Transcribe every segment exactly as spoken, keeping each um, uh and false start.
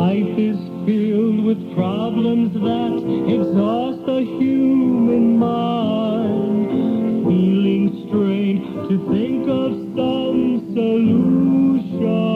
Life is filled with problems that exhaust the human mind. Feeling strained to think of some solution.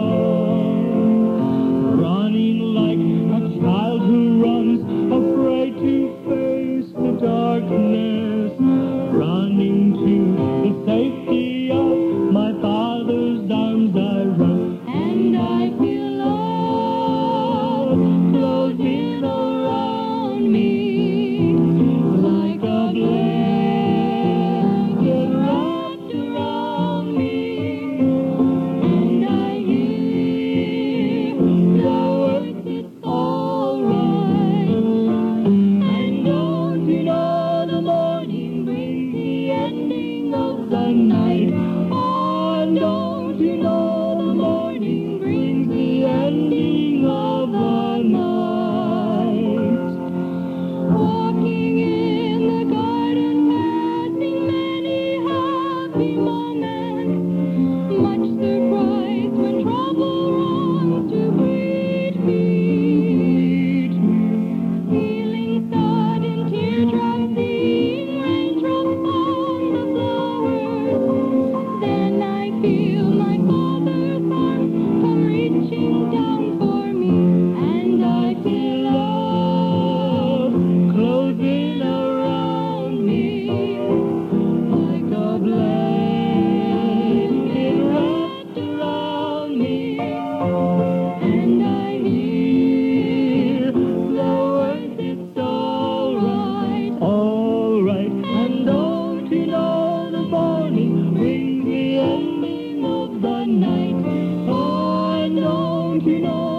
Running like a child who runs, afraid to face the darkness. Running to the safety of my Father's arms I run. And I feel love closing around me like a blanket wrapped around me. And I hear the words, it's alright. And don't you know the morning brings the ending of the night? Oh, and don't you know the morning brings the ending of the night? Walking in the garden, passing many happy moments, much surprised when trouble runs to greet me. Feeling sudden teardrops, seeing raindrops on the flowers. Then I feel my Father's arms come reaching down for me. And I feel love closing around me like a blanket wrapped around me. And I hear the words, it's alright, alright. And don't you know the morning brings the ending of the night? Oh, and don't you know